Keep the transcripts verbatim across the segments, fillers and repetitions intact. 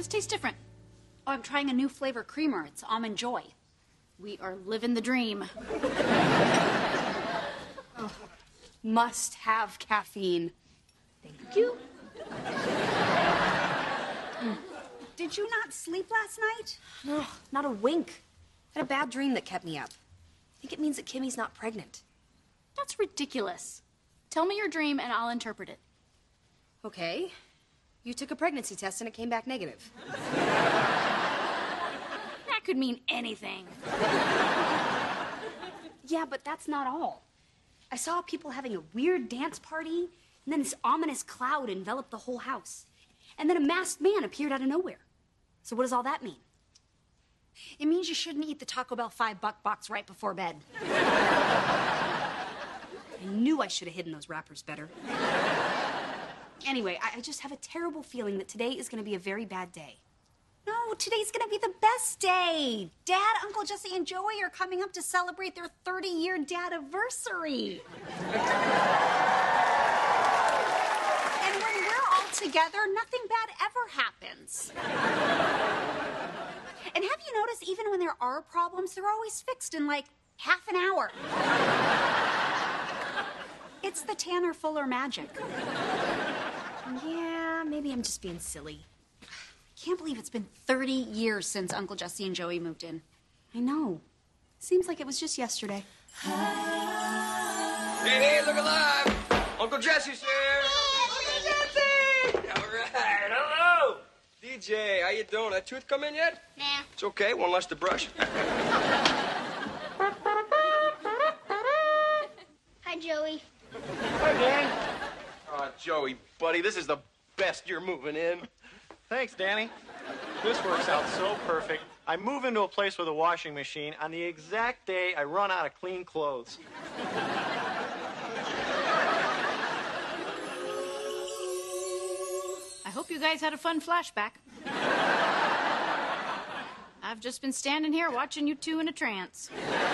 taste different. Oh, I'm trying a new flavor creamer. It's Almond Joy. We are living the dream. Oh, must have caffeine. Thank you. Mm. Did you not sleep last night? No, not a wink. I had a bad dream that kept me up. I think it means that Kimmy's not pregnant. That's ridiculous. Tell me your dream and I'll interpret it. Okay. You took a pregnancy test and it came back negative. That could mean anything. Yeah, but that's not all. I saw people having a weird dance party, and then this ominous cloud enveloped the whole house. And then a masked man appeared out of nowhere. So what does all that mean? It means you shouldn't eat the Taco Bell five-buck box right before bed. I knew I should have hidden those wrappers better. Anyway, I, I just have a terrible feeling that today is going to be a very bad day. No, today's going to be the best day. Dad, Uncle Jesse, and Joey are coming up to celebrate their thirty-year dad-iversary. And when we're all together, nothing bad ever happens. And have you noticed, even when there are problems, they're always fixed in, like, half an hour. It's the Tanner Fuller magic. Yeah, maybe I'm just being silly. I can't believe it's been thirty years since Uncle Jesse and Joey moved in. I know. Seems like it was just yesterday. Hey, hey, look alive! Uncle Jesse's here! Uncle Jesse! All right, hello! D J, how you doing? That tooth come in yet? Nah. It's okay, one less to brush. Hi, Joey. Hi, Dan. Oh, Joey, buddy, this is the best you're moving in. Thanks, Danny. This works out so perfect. I move into a place with a washing machine on the exact day I run out of clean clothes. I hope you guys had a fun flashback. I've just been standing here watching you two in a trance.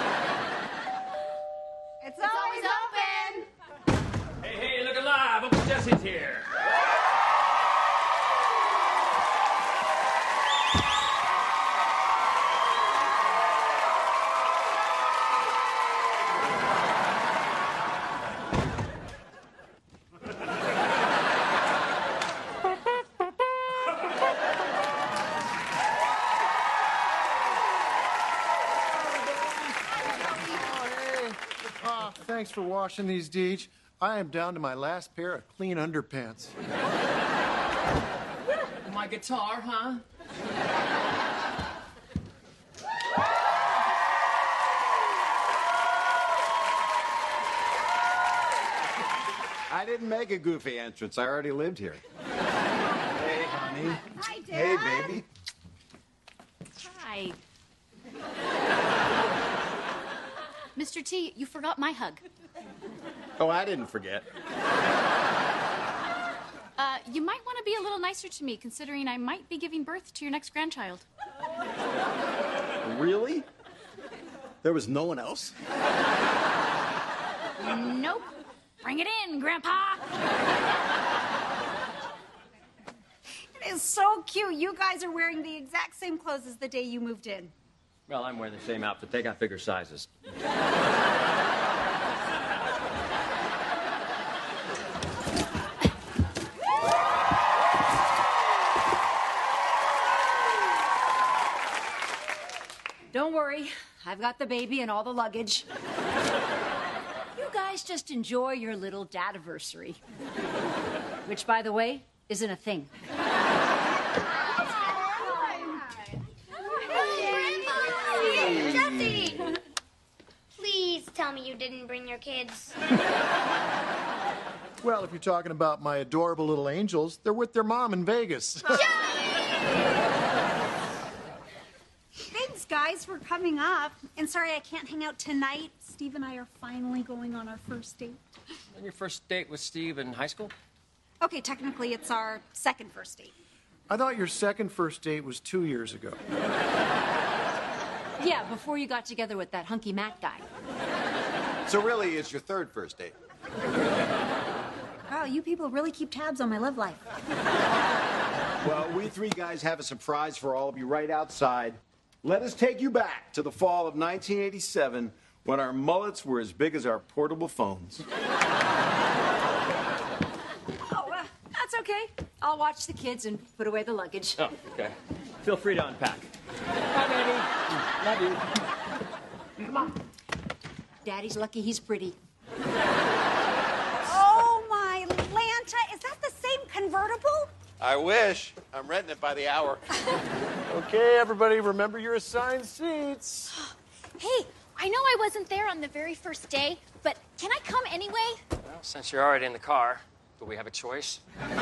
It's, it's always open! Hey, hey, look alive! Uncle Jesse's here. Thanks for washing these, Deej. I am down to my last pair of clean underpants. My guitar, huh? I didn't make a goofy entrance. I already lived here. Hey, honey. Hi, Dad. Hey, baby. Hi. Mister T, you forgot my hug. Oh, I didn't forget. Uh, you might want to be a little nicer to me, considering I might be giving birth to your next grandchild. Really? There was no one else? Nope. Bring it in, Grandpa. It is so cute. You guys are wearing the exact same clothes as the day you moved in. Well, I'm wearing the same outfit. They got bigger sizes. Don't worry. I've got the baby and all the luggage. You guys just enjoy your little dad-iversary. Which, by the way, isn't a thing. Jesse! Please tell me you didn't bring your kids. Well, if you're talking about my adorable little angels, they're with their mom in Vegas. Thanks, guys, for coming up. And sorry I can't hang out tonight. Steve and I are finally going on our first date. And your first date with Steve in high school? Okay, technically it's our second first date. I thought your second first date was two years ago. Yeah, before you got together with that hunky Matt guy. So really, it's your third first date. Wow, you people really keep tabs on my love life. Well, we three guys have a surprise for all of you right outside. Let us take you back to the fall of nineteen eighty-seven when our mullets were as big as our portable phones. Oh, uh, that's okay. I'll watch the kids and put away the luggage. Oh, okay. Feel free to unpack. Bye, baby. Love you. Come on. Daddy's lucky he's pretty. Oh, my Lanta, is that the same convertible? I wish. I'm renting it by the hour. Okay, everybody, remember your assigned seats. Hey, I know I wasn't there on the very first day, but can I come anyway? Well, since you're already in the car, do we have a choice?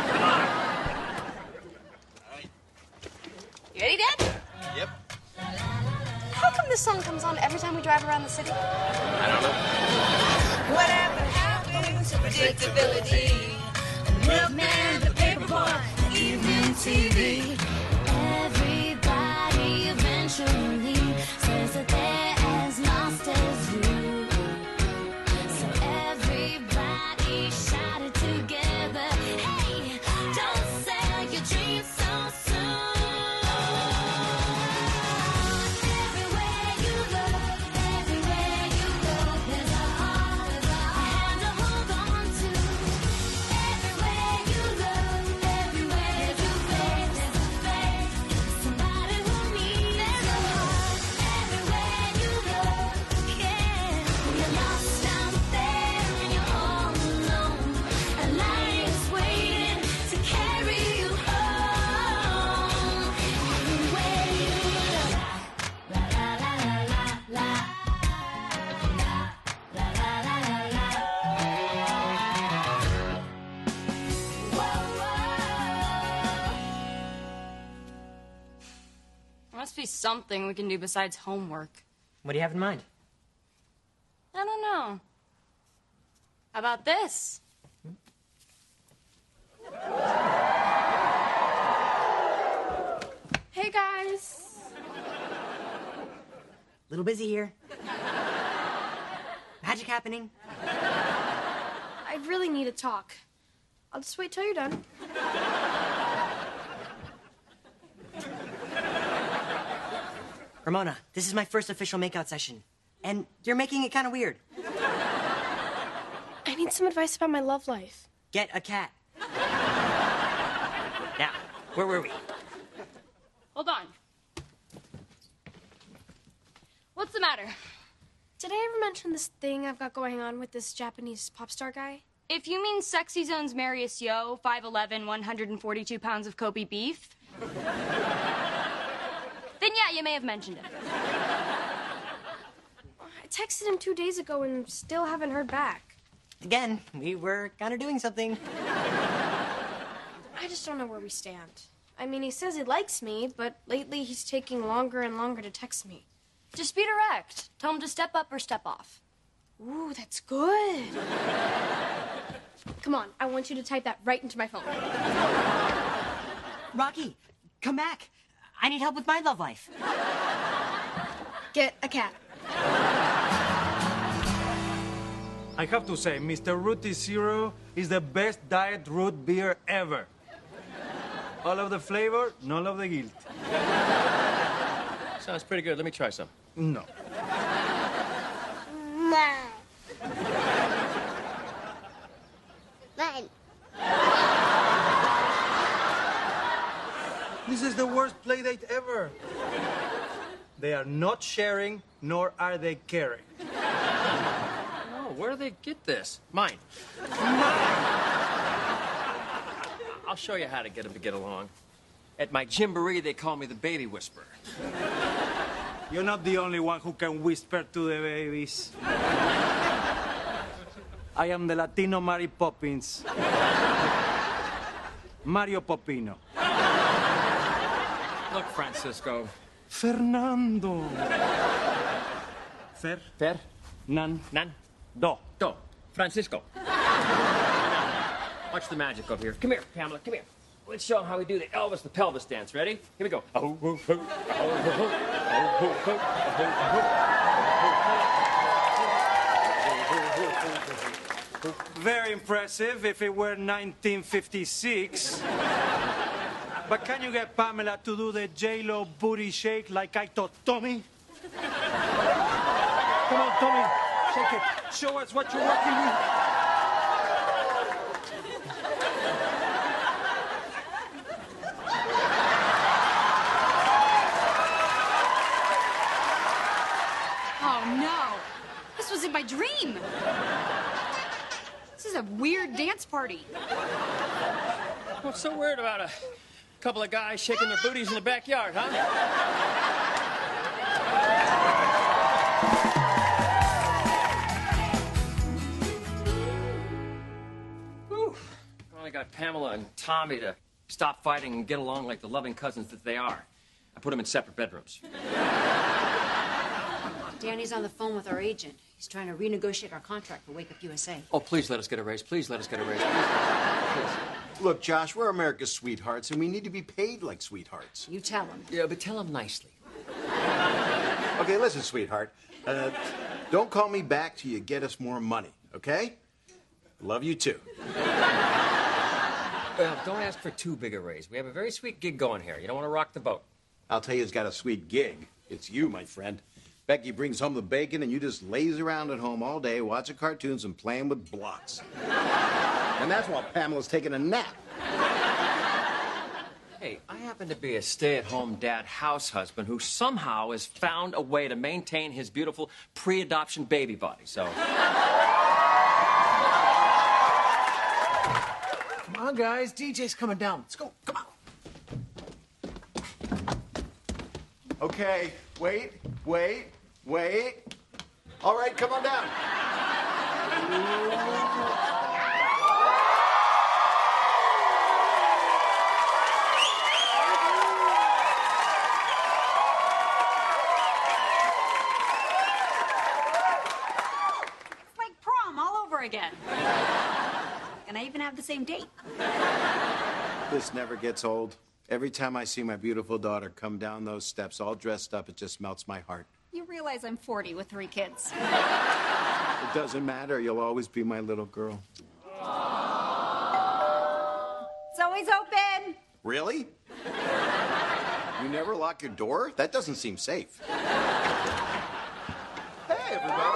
You ready, Dad? Yep. How come this song comes on every time we drive around the city? I don't know. Whatever happens to predictability? Milkman, the paperboy, the evening T V. Everybody eventually says that they're as lost as you. So everybody shout it together. Hey, don't sell your dreams so soon. Everywhere you go, everywhere you go, there's a heart, there's a hand to hold on to. Everywhere you look, everywhere you face, there's a face, somebody who needs there's a heart. Everywhere you look, yeah, you're lost out there and you're all alone. A light is waiting to carry you home. Everywhere you look, la la la la la, la la la la la. There must be something we can do besides homework. What do you have in mind? I don't know. How about this? Hey, guys. Little busy here. Magic happening. I really need to talk. I'll just wait till you're done. Ramona, this is my first official makeout session. And you're making it kind of weird. I need some advice about my love life. Get a cat. Now, where were we? Hold on. What's the matter? Did I ever mention this thing I've got going on with this Japanese pop star guy? If you mean Sexy Zone's Marius Yo, five eleven, one hundred forty-two pounds of Kobe beef, then yeah, you may have mentioned it. I texted him two days ago and still haven't heard back. Again, we were kind of doing something. I just don't know where we stand. I mean, he says he likes me, but lately he's taking longer and longer to text me. Just be direct. Tell him to step up or step off. Ooh, that's good. Come on, I want you to type that right into my phone. Rocky, come back. I need help with my love life. Get a cat. I have to say, Mister Rooty Zero is the best diet root beer ever. All of the flavor, none of the guilt. Sounds pretty good. Let me try some. No. Nine. This is the worst play date ever. They are not sharing, nor are they caring. Oh, where do they get this? Mine. I'll show you how to get them to get along. At my gymboree, they call me the baby whisperer. You're not the only one who can whisper to the babies. I am the Latino Mary Poppins. Mario Popino. Look, Francisco. Fernando. Fer. Fer. Nan. Nan. Do. Do. Francisco. Watch the magic over here. Come here, Pamela. Come here. Let's show them how we do the Elvis the pelvis dance. Ready? Here we go. Oh, oh, oh, oh, oh, Very impressive if it were nineteen fifty-six. But can you get Pamela to do the J-Lo booty shake like I taught Tommy? Come on, Tommy. Shake it. Show us what you're working with. Oh no! This was in my dream! This is a weird dance party. What's so weird about a couple of guys shaking their booties in the backyard, huh? Whew. Finally got Pamela and Tommy to stop fighting and get along like the loving cousins that they are. I put them in separate bedrooms. Danny's on the phone with our agent. He's trying to renegotiate our contract for Wake Up U S A. Oh, please let us get a raise. Please let us get a raise. Please. Please. Look, Josh, we're America's sweethearts, and we need to be paid like sweethearts. You tell him. Yeah, but tell him nicely. Okay, listen, sweetheart. Uh, don't call me back till you get us more money, okay? Love you too. Well, don't ask for too big a raise. We have a very sweet gig going here. You don't want to rock the boat. I'll tell you who's got a sweet gig. It's you, my friend. Becky brings home the bacon, and you just laze around at home all day watching cartoons and playing with blocks. And that's while Pamela's taking a nap. Hey, I happen to be a stay-at-home dad house husband who somehow has found a way to maintain his beautiful pre-adoption baby body, so... Come on, guys. D J's coming down. Let's go. Come on. Okay, wait, wait, wait. All right, come on down. It's like prom all over again. And I even have the same date. This never gets old. Every time I see my beautiful daughter come down those steps all dressed up, it just melts my heart. You realize I'm forty with three kids. It doesn't matter. You'll always be my little girl. It's always open. Really? You never lock your door? That doesn't seem safe. Hey, everybody.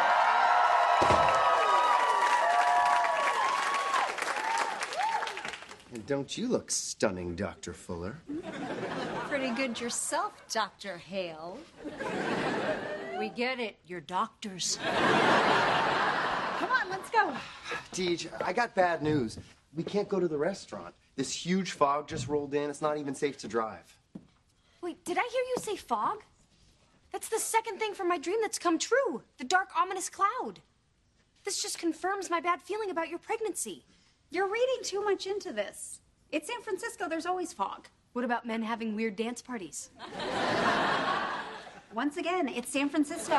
And don't you look stunning, Doctor Fuller? Pretty good yourself, Doctor Hale. We get it. You're doctors. Come on, let's go. Deej, I got bad news. We can't go to the restaurant. This huge fog just rolled in. It's not even safe to drive. Wait, did I hear you say fog? That's the second thing from my dream that's come true. The dark, ominous cloud. This just confirms my bad feeling about your pregnancy. You're reading too much into this. It's San Francisco. There's always fog. What about men having weird dance parties? Once again, it's San Francisco.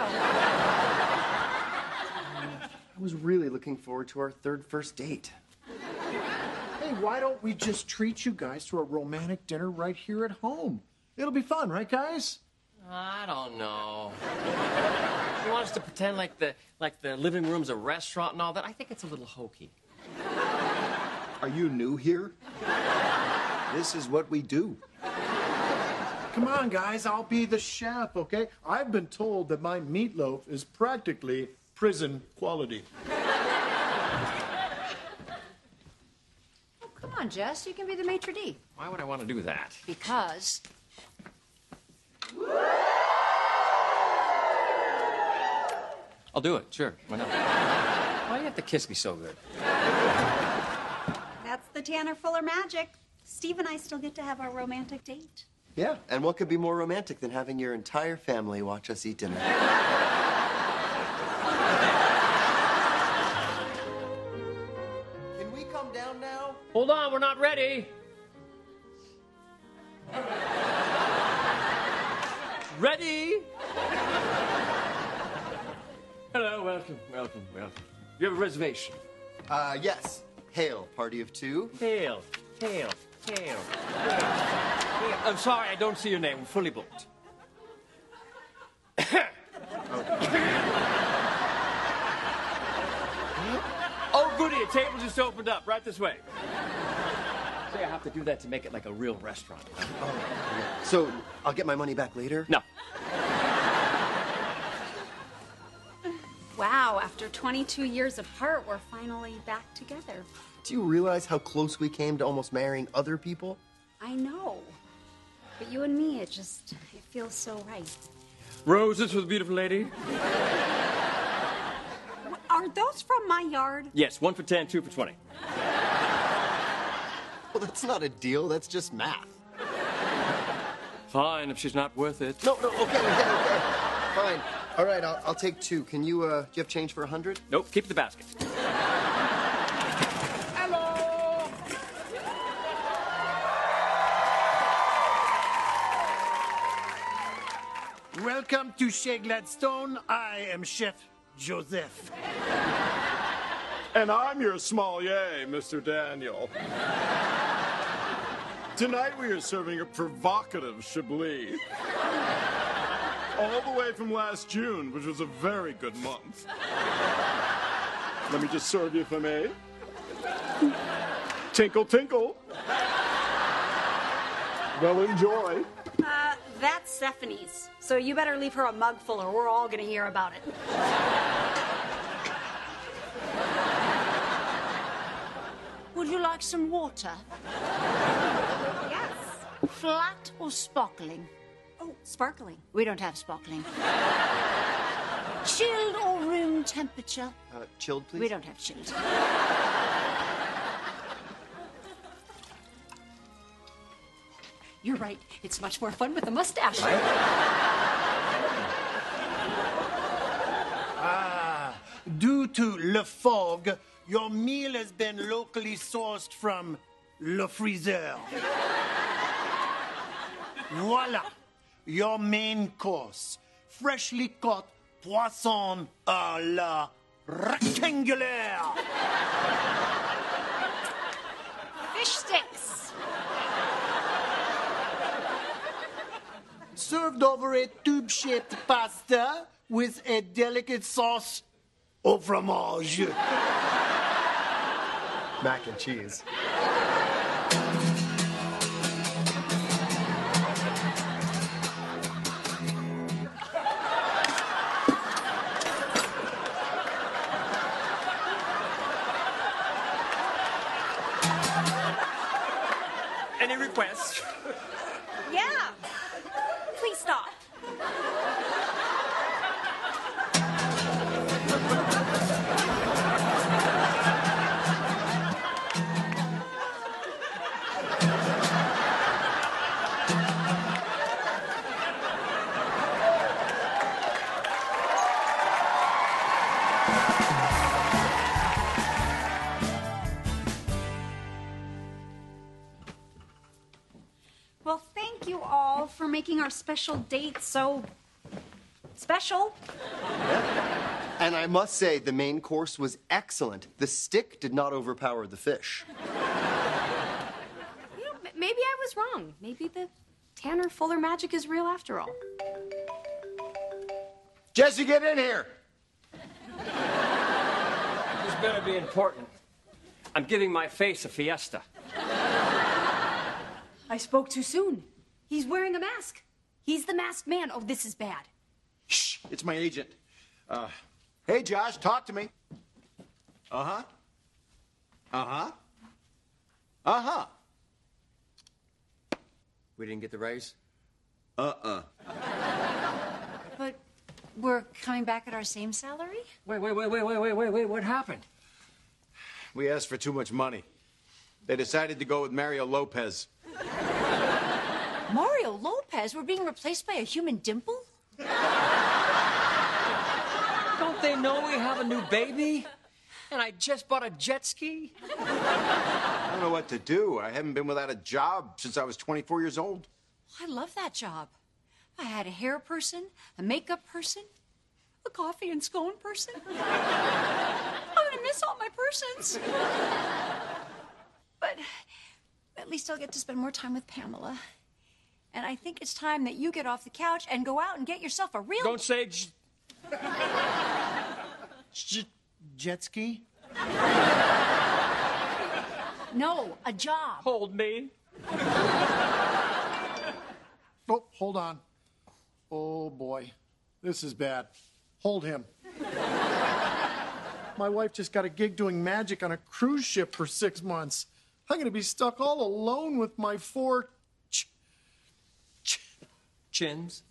I was really looking forward to our third first date. Hey, why don't we just treat you guys to a romantic dinner right here at home? It'll be fun, right, guys? I don't know. You want us to pretend like the like the living room's a restaurant and all that? I think it's a little hokey. Are you new here? This is what we do. Come on, guys. I'll be the chef, okay? I've been told that my meatloaf is practically prison quality. Oh, come on, Jess. You can be the maitre d'. Why would I want to do that? Because I'll do it, sure. Why not? Why do you have to kiss me so good? That's the Tanner Fuller magic. Steve and I still get to have our romantic date. Yeah, and what could be more romantic than having your entire family watch us eat dinner? Can we come down now? Hold on, we're not ready. Ready? Hello, welcome, welcome, welcome. You have a reservation? Uh, yes. Hale, party of two. Hale, Hale, Hale. Hale. I'm sorry, I don't see your name. We're fully booked. Oh, goody, a table just opened up. Right this way. Say I have to do that to make it like a real restaurant. You know? Oh, yeah. So I'll get my money back later? No. Wow, after twenty-two years apart, we're finally back together. Do you realize how close we came to almost marrying other people? I know. But you and me, it just, it feels so right. Roses for the beautiful lady? Are those from my yard? Yes, one for ten, two for twenty. Well, that's not a deal. That's just math. Fine, if she's not worth it. No, no, okay, okay, okay. Fine. All right, I'll, I'll take two. Can you, uh, do you have change for a hundred? Nope, keep the basket. Hello. Welcome to Chez Gladstone. I am Chef Joseph. And I'm your sommelier, Mister Daniel. Tonight we are serving a provocative Chablis. All the way from last June, which was a very good month. Let me just serve you if I may. Tinkle, tinkle. Well, enjoy. Uh, that's Stephanie's. So you better leave her a mug full or we're all gonna hear about it. Would you like some water? Yes. Flat or sparkling? Oh, sparkling. We don't have sparkling. Chilled or room temperature? Uh, chilled, please. We don't have chilled. You're right. It's much more fun with a mustache. Ah, due to Le Fog, your meal has been locally sourced from Le Freezer. Voila, your main course. Freshly caught poisson à la rectangulaire. Fish sticks. Served over a tube-shaped pasta with a delicate sauce au fromage. Mac and cheese. Any requests? Yeah. Please stop. Well, thank you all for making our special date so special. And I must say, the main course was excellent. The stick did not overpower the fish. You know, m- maybe I was wrong. Maybe the Tanner Fuller magic is real after all. Jesse, get in here. This better be important. I'm giving my face a fiesta. I spoke too soon. He's wearing a mask. He's the masked man. Oh, this is bad. Shh, it's my agent. Uh, hey, Josh, talk to me. Uh-huh. Uh-huh. Uh-huh. We didn't get the raise? Uh-uh. But we're coming back at our same salary? Wait, wait, wait, wait, wait, wait, wait, wait. What happened? We asked for too much money. They decided to go with Mario Lopez. Mario Lopez? We're being replaced by a human dimple? Don't they know we have a new baby? And I just bought a jet ski? I don't know what to do. I haven't been without a job since I was twenty-four years old. I love that job. I had a hair person, a makeup person, a coffee and scone person. I'm gonna miss all my persons. But at least I'll get to spend more time with Pamela. And I think it's time that you get off the couch and go out and get yourself a real... Don't say... J- J- jet ski? No, a job. Hold me. Oh, hold on. Oh, boy. This is bad. Hold him. My wife just got a gig doing magic on a cruise ship for six months. I'm going to be stuck all alone with my four ch- ch- Chins.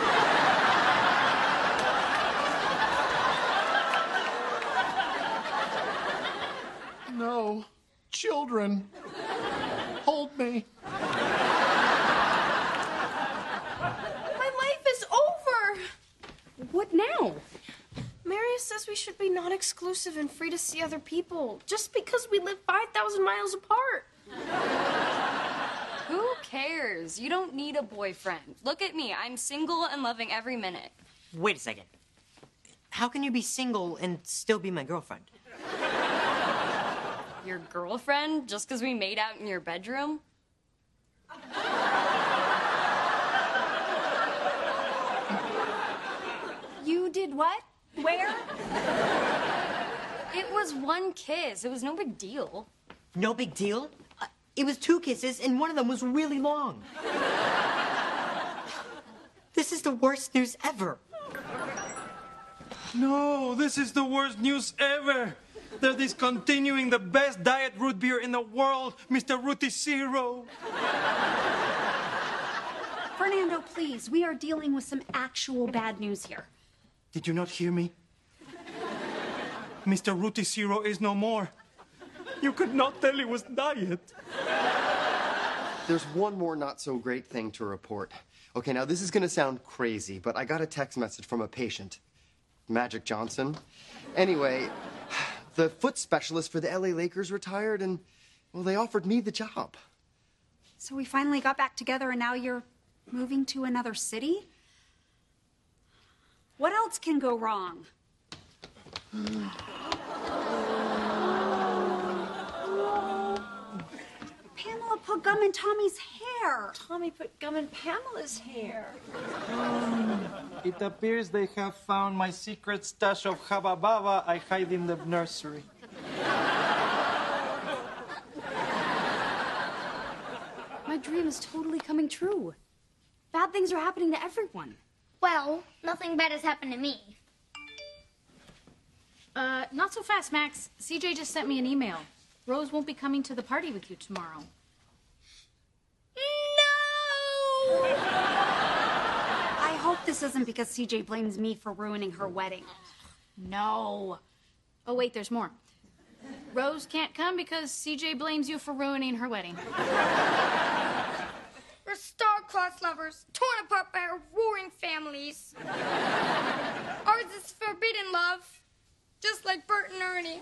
No. Children. Hold me. My life is over. What now? Marius says we should be non-exclusive and free to see other people, just because we live five thousand miles apart. Who cares? You don't need a boyfriend. Look at me. I'm single and loving every minute. Wait a second. How can you be single and still be my girlfriend? Your girlfriend? Just because we made out in your bedroom? You did what? Where? It was one kiss. It was no big deal. No big deal? Uh, it was two kisses, and one of them was really long. This is the worst news ever. No, this is the worst news ever. They're discontinuing the best diet root beer in the world, Mister Ruti Zero. Fernando, please. We are dealing with some actual bad news here. Did you not hear me? Mister Ruti Zero is no more. You could not tell it was diet. There's one more not so great thing to report. Okay, now this is gonna sound crazy, but I got a text message from a patient, Magic Johnson. Anyway, the foot specialist for the L A Lakers retired, and, well, they offered me the job. So we finally got back together, and now you're moving to another city? What else can go wrong? Pamela put gum in Tommy's hair. Tommy put gum in Pamela's hair. It appears they have found my secret stash of Haba Baba I hide in the nursery. My dream is totally coming true. Bad things are happening to everyone. Well, nothing bad has happened to me. Uh, not so fast, Max. C J just sent me an email. Rose won't be coming to the party with you tomorrow. No! I hope this isn't because C J blames me for ruining her wedding. No. Oh, wait, there's more. Rose can't come because C J blames you for ruining her wedding. We're star-crossed lovers, torn apart by our warring families. Ours is forbidden love, just like Bert and Ernie.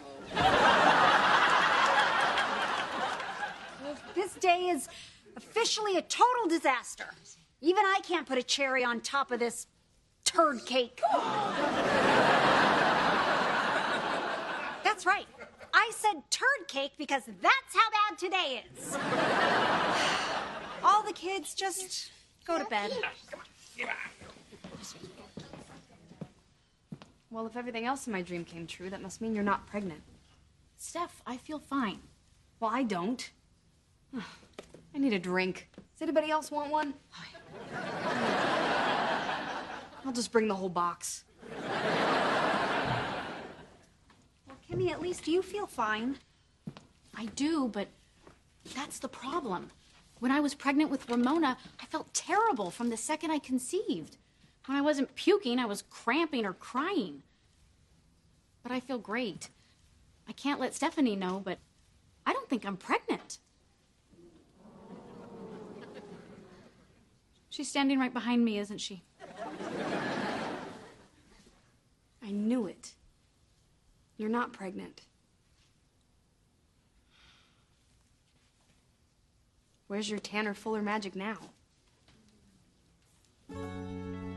This day is officially a total disaster. Even I can't put a cherry on top of this turd cake. That's right. I said turd cake because that's how bad today is. All the kids just go to bed. Well, if everything else in my dream came true, that must mean you're not pregnant. Steph, I feel fine. Well, I don't. I need a drink. Does anybody else want one? I'll just bring the whole box. Well, Kimmy, at least you feel fine. I do, but that's the problem. When I was pregnant with Ramona, I felt terrible from the second I conceived. When I wasn't puking, I was cramping or crying. But I feel great. I can't let Stephanie know, but I don't think I'm pregnant. She's standing right behind me, isn't she? I knew it. You're not pregnant. Where's your Tanner Fuller magic now?